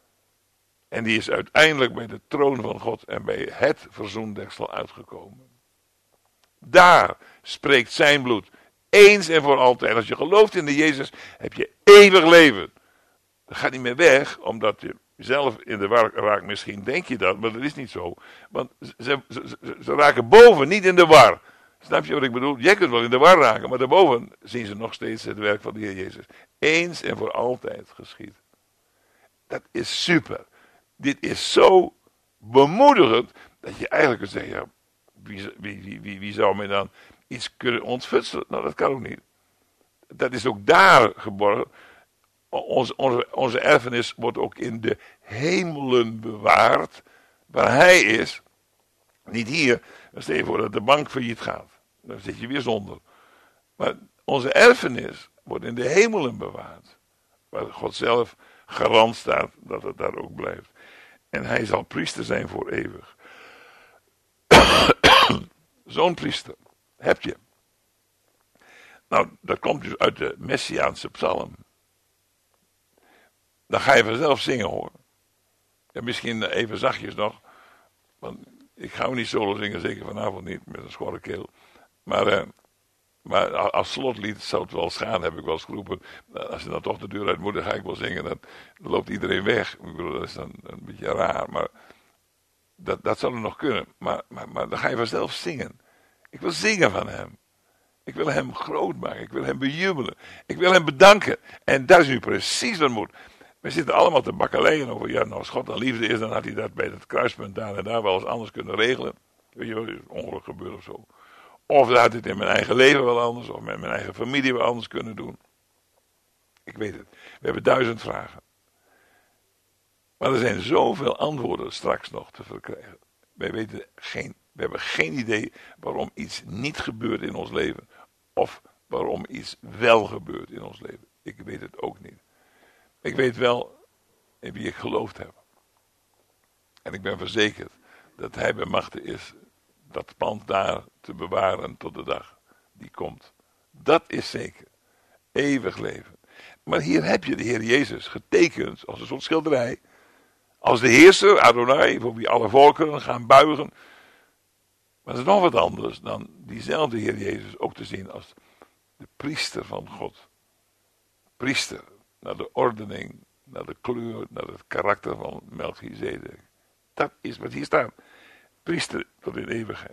En die is uiteindelijk bij de troon van God en bij het verzoendeksel uitgekomen. Daar spreekt zijn bloed. Eens en voor altijd. Als je gelooft in de Jezus, heb je eeuwig leven. Dat gaat niet meer weg, omdat je zelf in de war raakt. Misschien denk je dat, maar dat is niet zo. Want ze raken boven, niet in de war. Snap je wat ik bedoel? Jij kunt wel in de war raken, maar daarboven zien ze nog steeds het werk van de Heer Jezus. Eens en voor altijd geschied. Dat is super. Dit is zo bemoedigend, dat je eigenlijk kunt zeggen, ja, wie zou mij dan iets kunnen ontfutselen? Nou, dat kan ook niet. Dat is ook daar geborgen. Onze erfenis wordt ook in de hemelen bewaard, waar hij is. Niet hier, dan stel je voor dat de bank failliet gaat. Dan zit je weer zonder. Maar onze erfenis wordt in de hemelen bewaard. Waar God zelf garant staat dat het daar ook blijft. En hij zal priester zijn voor eeuwig. Zo'n priester heb je. Nou, dat komt dus uit de Messiaanse psalm. Dan ga je vanzelf zingen hoor. En misschien even zachtjes nog. Want ik ga ook niet solo zingen, zeker vanavond niet, met een schorre keel. Maar als slotlied zou het wel schaden, heb ik wel eens geroepen. Als je dan toch de deur uit moet, dan ga ik wel zingen. Dan loopt iedereen weg. Ik bedoel, dat is dan een beetje raar. Maar dat zou er nog kunnen. Maar dan ga je vanzelf zingen. Ik wil zingen van hem. Ik wil hem groot maken. Ik wil hem bejubelen. Ik wil hem bedanken. En dat is nu precies wat moet. We zitten allemaal te bakkeleien over, ja, nou als God dan liefde is, dan had hij dat bij het kruispunt daar en daar wel eens anders kunnen regelen. Weet je wel, is een ongeluk gebeurd of zo. Of dan had hij het in mijn eigen leven wel anders, of met mijn eigen familie wel anders kunnen doen. Ik weet het. We hebben 1000 vragen. Maar er zijn zoveel antwoorden straks nog te verkrijgen. We hebben geen idee waarom iets niet gebeurt in ons leven. Of waarom iets wel gebeurt in ons leven. Ik weet het ook niet. Ik weet wel in wie ik geloofd heb. En ik ben verzekerd dat hij bij machte is dat pand daar te bewaren tot de dag die komt. Dat is zeker. Eeuwig leven. Maar hier heb je de Heer Jezus getekend als een soort schilderij. Als de heerser, Adonai, voor wie alle volkeren gaan buigen. Maar dat is nog wat anders dan diezelfde Heer Jezus ook te zien als de priester van God. Priester. Naar de ordening, naar de kleur, naar het karakter van Melchizedek. Dat is wat hier staat. Priester tot in eeuwigheid.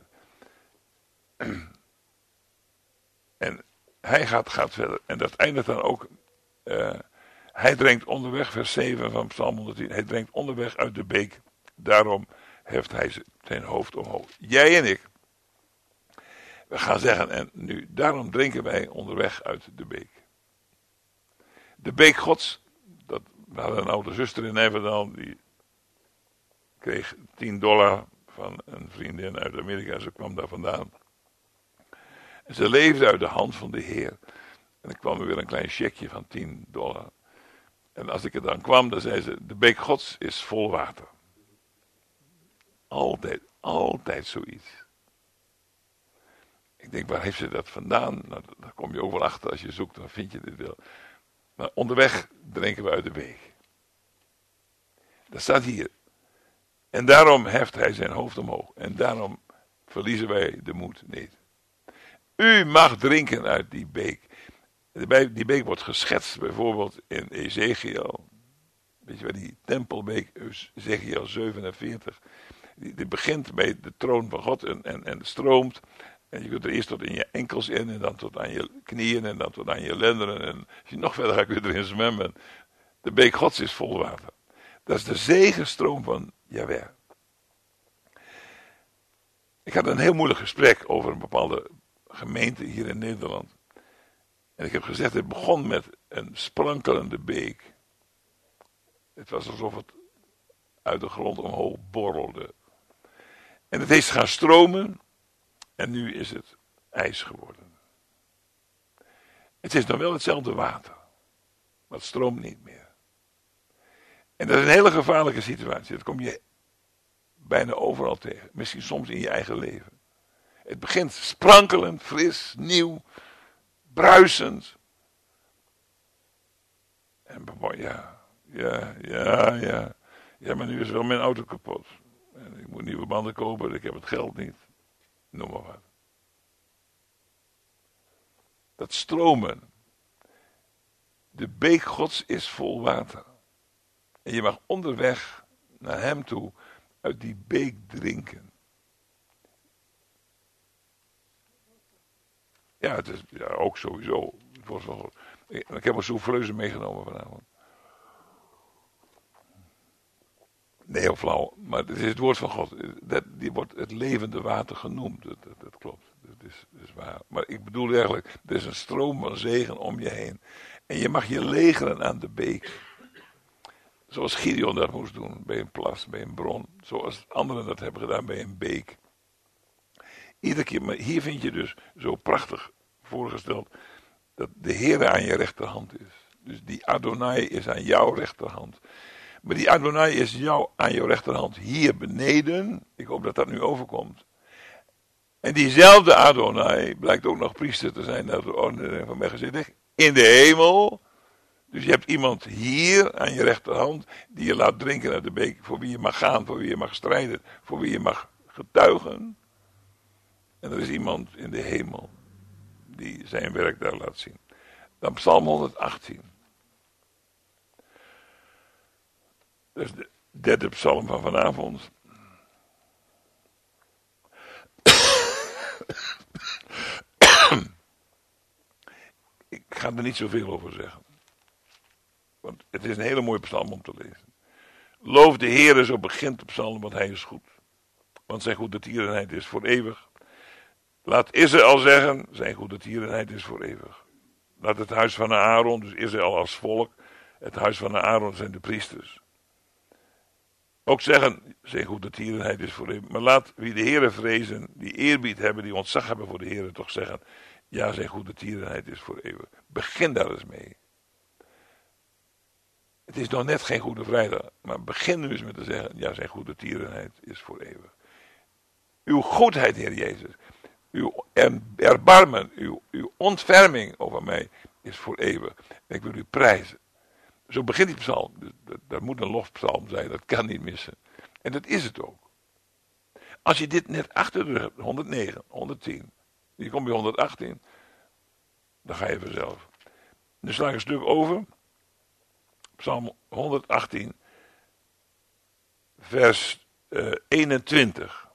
En hij gaat verder. En dat eindigt dan ook. Hij drinkt onderweg, vers 7 van Psalm 110. Hij drinkt onderweg uit de beek. Daarom heft hij zijn hoofd omhoog. Jij en ik. We gaan zeggen, en nu, daarom drinken wij onderweg uit de beek. De beek Gods, we hadden een oude zuster in Everdal, die kreeg $10 van een vriendin uit Amerika, ze kwam daar vandaan. En ze leefde uit de hand van de Heer. En dan kwam er weer een klein checkje van $10. En als ik er dan kwam, dan zei ze, de beek Gods is vol water. Altijd zoiets. Ik denk, waar heeft ze dat vandaan? Nou, daar kom je ook wel achter als je zoekt, dan vind je dit wel. Maar onderweg drinken we uit de beek. Dat staat hier. En daarom heft hij zijn hoofd omhoog. En daarom verliezen wij de moed niet. U mag drinken uit die beek. Die beek wordt geschetst bijvoorbeeld in Ezekiel. Weet je waar die tempelbeek, Ezechiel 47, die begint bij de troon van God en stroomt. En je kunt er eerst tot in je enkels in en dan tot aan je knieën en dan tot aan je lendenen. En als je nog verder gaat, kun je erin zwemmen. De beek Gods is vol water. Dat is de zegenstroom van Jahweh. Ik had een heel moeilijk gesprek over een bepaalde gemeente hier in Nederland. En ik heb gezegd, het begon met een sprankelende beek. Het was alsof het uit de grond omhoog borrelde. En het is gaan stromen. En nu is het ijs geworden. Het is nog wel hetzelfde water. Maar het stroomt niet meer. En dat is een hele gevaarlijke situatie. Dat kom je bijna overal tegen. Misschien soms in je eigen leven. Het begint sprankelend, fris, nieuw, bruisend. En ja, maar nu is wel mijn auto kapot. En ik moet nieuwe banden kopen, ik heb het geld niet. Noem maar wat. Dat stromen. De beek Gods is vol water. En je mag onderweg naar hem toe uit die beek drinken. Ja, het is ook sowieso. Het wordt wel, ik heb een souffleuse meegenomen vanavond. Nee, heel flauw. Maar het is het woord van God. Die wordt het levende water genoemd. Dat klopt. Dat is waar. Maar ik bedoel eigenlijk, er is een stroom van zegen om je heen. En je mag je legeren aan de beek. Zoals Gideon dat moest doen. Bij een plas, bij een bron. Zoals anderen dat hebben gedaan bij een beek. Iedere keer, maar hier vind je dus zo prachtig voorgesteld dat de Heere aan je rechterhand is. Dus die Adonai is aan jouw rechterhand. Maar die Adonai is aan jouw rechterhand hier beneden. Ik hoop dat dat nu overkomt. En diezelfde Adonai blijkt ook nog priester te zijn naar de orde van Melchizedek in de hemel. Dus je hebt iemand hier aan je rechterhand die je laat drinken uit de beek, voor wie je mag gaan, voor wie je mag strijden, voor wie je mag getuigen. En er is iemand in de hemel die zijn werk daar laat zien. Dan Psalm 118. Dat is de derde psalm van vanavond. Ik ga er niet zoveel over zeggen. Want het is een hele mooie psalm om te lezen. Loof de Heere, zo begint de psalm, want hij is goed. Want zijn goede tierenheid is voor eeuwig. Laat Israël zeggen, zijn goede tierenheid is voor eeuwig. Laat het huis van Aaron, dus Israël als volk, het huis van Aaron zijn de priesters. Ook zeggen, zijn goede tierenheid is voor eeuwig. Maar laat wie de Heere vrezen, die eerbied hebben, die ontzag hebben voor de Heere, toch zeggen, ja, zijn goede tierenheid is voor eeuwig. Begin daar eens mee. Het is nog net geen Goede Vrijdag, maar begin nu eens met te zeggen, ja, zijn goede tierenheid is voor eeuwig. Uw goedheid, Heer Jezus, uw erbarmen, uw ontferming over mij is voor eeuwig. En ik wil u prijzen. Zo begint die psalm. Dat moet een lofpsalm zijn, dat kan niet missen. En dat is het ook. Als je dit net achter de rug hebt, 109, 110, je komt bij 118, dan ga je vanzelf. Nu sla ik een stuk over. Psalm 118, vers 21.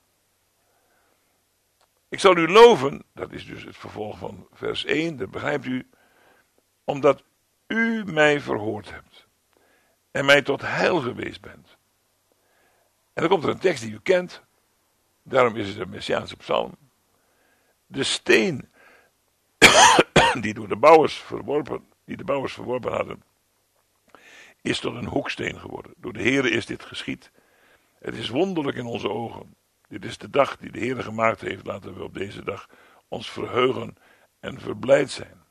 Ik zal u loven, dat is dus het vervolg van vers 1, dat begrijpt u, omdat u mij verhoord hebt en mij tot heil geweest bent. En dan komt er een tekst die u kent, daarom is het een Messiaanse psalm. De steen die de bouwers verworpen hadden, is tot een hoeksteen geworden. Door de Heere is dit geschied. Het is wonderlijk in onze ogen. Dit is de dag die de Heere gemaakt heeft. Laten we op deze dag ons verheugen en verblijd zijn.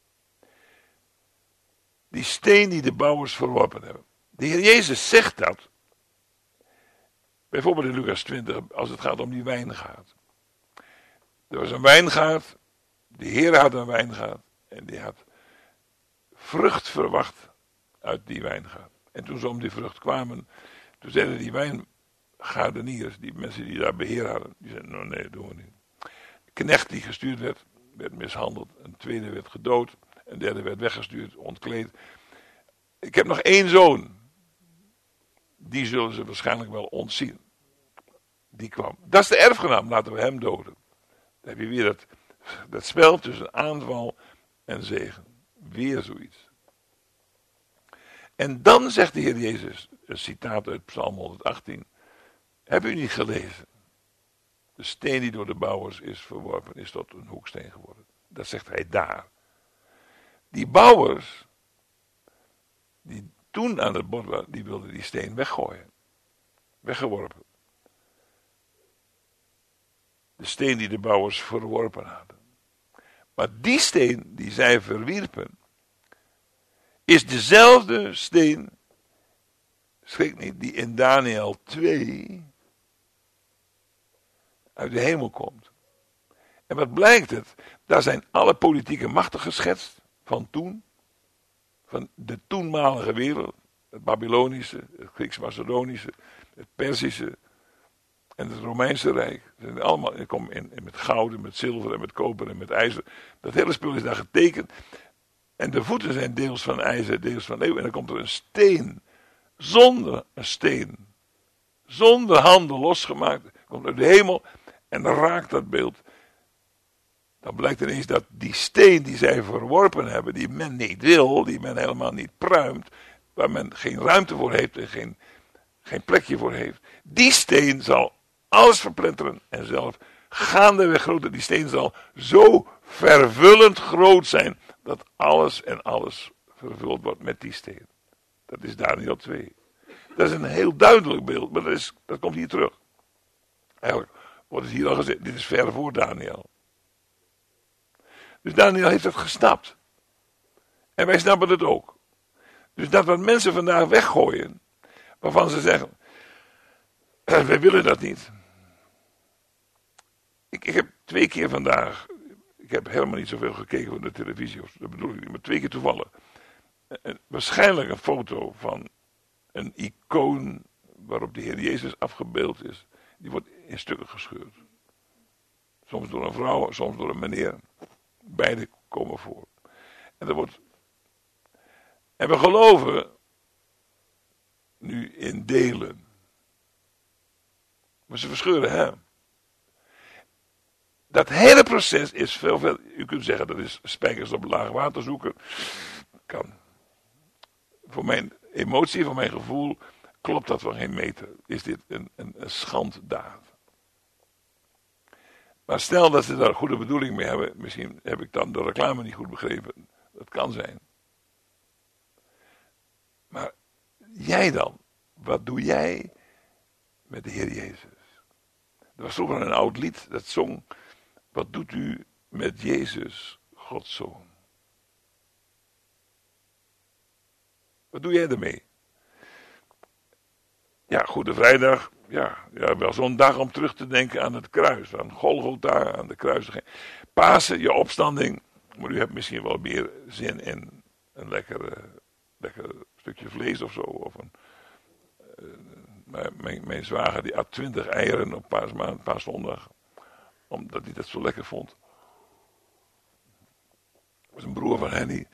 Die steen die de bouwers verworpen hebben. De Heer Jezus zegt dat. Bijvoorbeeld in Lucas 20, als het gaat om die wijngaard. Er was een wijngaard. De Heer had een wijngaard. En die had vrucht verwacht uit die wijngaard. En toen ze om die vrucht kwamen, toen zeiden die wijngaardeniers, die mensen die daar beheer hadden, die zeiden, nou nee, dat doen we niet. Een knecht die gestuurd werd mishandeld. Een tweede werd gedood. Een derde werd weggestuurd, ontkleed. Ik heb nog één zoon. die zullen ze waarschijnlijk wel ontzien. Die kwam. Dat is de erfgenaam, laten we hem doden. Dan heb je weer dat spel tussen aanval en zegen. Weer zoiets. En dan zegt de Heer Jezus, een citaat uit Psalm 118. Heb u niet gelezen? De steen die door de bouwers is verworpen, is tot een hoeksteen geworden. Dat zegt hij daar. Die bouwers, die toen aan het bord waren, die wilden die steen weggooien. Weggeworpen. De steen die de bouwers verworpen hadden. Maar die steen die zij verwierpen, is dezelfde steen, schrik niet, die in Daniel 2 uit de hemel komt. En wat blijkt het? Daar zijn alle politieke machten geschetst van toen. Van de toenmalige wereld. Het Babylonische, het Grieks-Macedonische, het Perzische en het Romeinse Rijk. Ze zijn allemaal, met goud en met zilver en met koper en met ijzer. Dat hele spul is daar getekend. En de voeten zijn deels van ijzer, deels van leeuw. En dan komt er een steen. Zonder een steen. Zonder handen losgemaakt. Komt uit de hemel. En dan raakt dat beeld. Dan blijkt ineens dat die steen die zij verworpen hebben. Die men niet wil. Die men helemaal niet pruimt. Waar men geen ruimte voor heeft. En geen plekje voor heeft. Die steen zal alles verpletteren. En zelf gaandeweg groter. Die steen zal zo vervullend groot zijn. Dat alles en alles vervuld wordt met die steen. Dat is Daniel 2. Dat is een heel duidelijk beeld. Maar dat komt hier terug. Eigenlijk wordt het hier al gezegd. Dit is ver voor Daniel. Dus Daniel heeft het gesnapt. En wij snappen het ook. Dus dat wat mensen vandaag weggooien. Waarvan ze zeggen. Wij willen dat niet. Ik heb 2 keer vandaag. Ik heb helemaal niet zoveel gekeken op de televisie. Dat bedoel ik niet. Maar 2 keer toevallig. Waarschijnlijk een foto van een icoon. Waarop de Heer Jezus afgebeeld is. Die wordt in stukken gescheurd. Soms door een vrouw, soms door een meneer. Beide komen voor. En we geloven nu in delen. Maar ze verscheuren hem. Dat hele proces is veel. U kunt zeggen dat is spijkers op laag water zoeken. Kan. Voor mijn emotie, voor mijn gevoel, klopt dat van geen meter. Is dit een schanddaad. Maar stel dat ze daar goede bedoeling mee hebben. Misschien heb ik dan de reclame niet goed begrepen. Dat kan zijn. Maar jij dan? Wat doe jij met de Heer Jezus? Er was vroeger een oud lied dat zong. Wat doet u met Jezus, Gods Zoon? Wat doe jij ermee? Ja, Goede Vrijdag. Ja, wel zo'n dag om terug te denken aan het kruis. Aan Golgotha, aan de kruisiging. Pasen, je opstanding. Maar u hebt misschien wel meer zin in een lekker stukje vlees of zo. Of mijn zwager die at 20 eieren op paaszondag. Omdat hij dat zo lekker vond. Dat was een broer van Henny.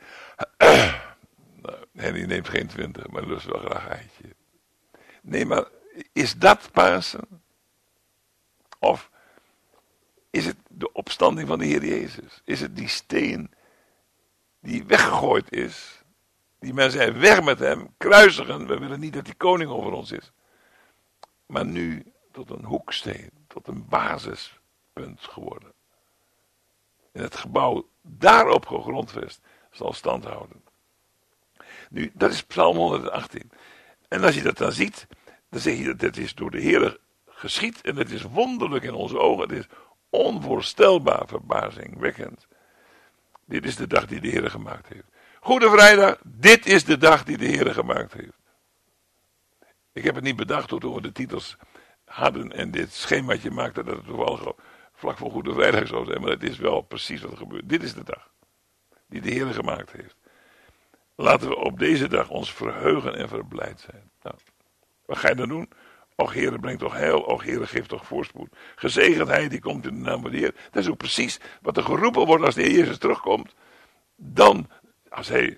Henny neemt geen 20, maar lust wel graag een eitje. Nee, maar is dat Pasen? Of is het de opstanding van de Heer Jezus? Is het die steen die weggegooid is? Die mensen zijn weg met hem, kruisigen. We willen niet dat die koning over ons is. Maar nu tot een hoeksteen, tot een basispunt geworden. En het gebouw daarop gegrondvest zal stand houden. Nu, dat is Psalm 118. En als je dat dan ziet, dan zeg je dat dit is door de Heer geschied. En het is wonderlijk in onze ogen. Het is onvoorstelbaar verbazingwekkend. Dit is de dag die de Heer gemaakt heeft. Goede Vrijdag, dit is de dag die de Heer gemaakt heeft. Ik heb het niet bedacht toen we de titels hadden en dit schemaatje maakten dat het toevallig vlak voor Goede Vrijdag zou zijn. Maar het is wel precies wat er gebeurt. Dit is de dag die de Heer gemaakt heeft. Laten we op deze dag ons verheugen en verblijd zijn. Nou, wat ga je dan doen? Och Heere, breng toch heil. Och Heere, geef toch voorspoed. Gezegend hij die komt in de naam van de Heer. Dat is ook precies wat er geroepen wordt als de Heer Jezus terugkomt. Dan, als hij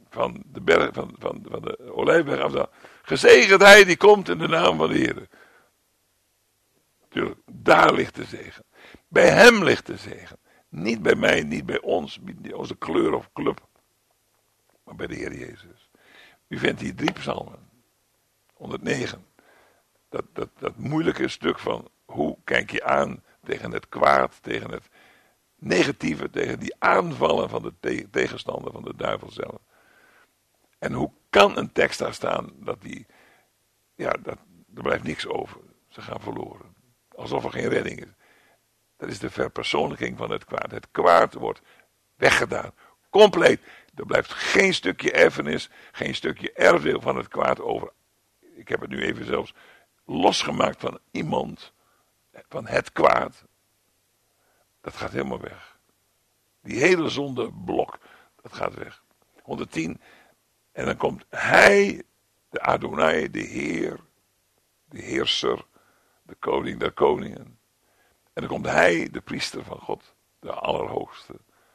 van de berg, van de Olijfberg af. Gezegend hij die komt in de naam van de Heer. Natuurlijk, daar ligt de zegen. Bij hem ligt de zegen. Niet bij mij, niet bij ons, niet onze kleur of club. Maar bij de Heer Jezus. U vindt hier 3 psalmen. 109. Dat moeilijke stuk van hoe kijk je aan tegen het kwaad, tegen het negatieve, tegen die aanvallen van de tegenstander, van de duivel zelf. En hoe kan een tekst daar staan dat er blijft niks over. Ze gaan verloren. Alsof er geen redding is. Dat is de verpersoonlijking van het kwaad. Het kwaad wordt weggedaan. Compleet. Er blijft geen stukje erfenis, geen stukje erfdeel van het kwaad over. Ik heb het nu even zelfs losgemaakt van iemand, van het kwaad. Dat gaat helemaal weg. Die hele zondeblok, dat gaat weg. 110. En dan komt hij, de Adonai, de Heer, de Heerser, de Koning der Koningen. En dan komt hij, de priester van God, de Allerhoogste.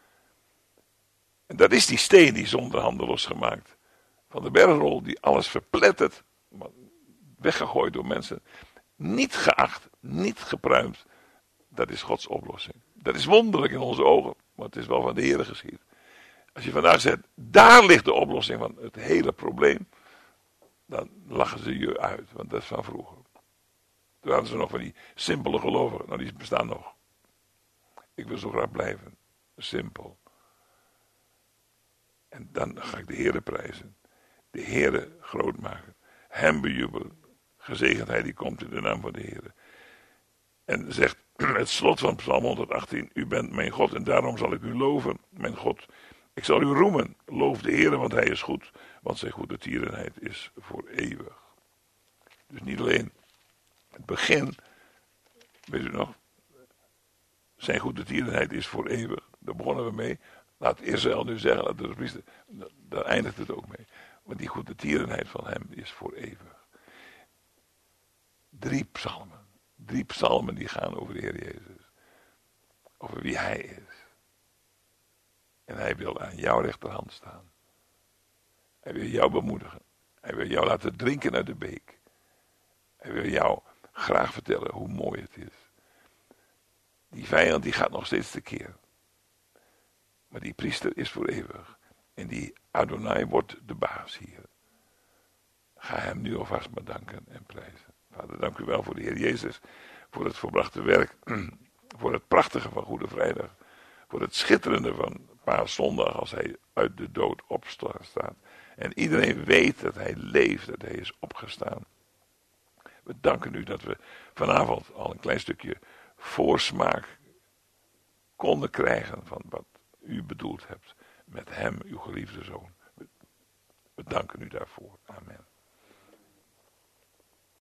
En dat is die steen die zonder handen losgemaakt. Van de bergrol die alles verplettert. Weggegooid door mensen. Niet geacht, niet gepruimd. Dat is Gods oplossing. Dat is wonderlijk in onze ogen. Maar het is wel van de Heer geschied. Als je vandaag zegt, daar ligt de oplossing van het hele probleem. Dan lachen ze je uit. Want dat is van vroeger. Toen hadden ze nog van die simpele gelovigen. Nou, die bestaan nog. Ik wil zo graag blijven. Simpel. En dan ga ik de Heere prijzen. De Heere groot maken. Hem bejubelen. Gezegend hij die komt in de naam van de Heere. En zegt het slot van Psalm 118. U bent mijn God en daarom zal ik u loven. Mijn God. Ik zal u roemen. Loof de Heere, want hij is goed. Want zijn goede tierenheid is voor eeuwig. Dus niet alleen het begin. Weet u nog? Zijn goede tierenheid is voor eeuwig. Daar begonnen we mee. Laat Israël nu zeggen, laat de priester, daar eindigt het ook mee. Want die goede tierenheid van hem is voor eeuwig. 3 psalmen. 3 psalmen die gaan over de Heer Jezus. Over wie hij is. En hij wil aan jouw rechterhand staan. Hij wil jou bemoedigen. Hij wil jou laten drinken uit de beek. Hij wil jou graag vertellen hoe mooi het is. Die vijand die gaat nog steeds tekeer. Maar die priester is voor eeuwig. En die Adonai wordt de baas hier. Ga hem nu alvast maar danken en prijzen. Vader, dank u wel voor de Heer Jezus. Voor het volbrachte werk. Voor het prachtige van Goede Vrijdag. Voor het schitterende van Paaszondag als hij uit de dood opstaat. En iedereen weet dat hij leeft, dat hij is opgestaan. We danken u dat we vanavond al een klein stukje voorsmaak konden krijgen van wat u bedoeld hebt met hem, uw geliefde zoon. We danken u daarvoor. Amen.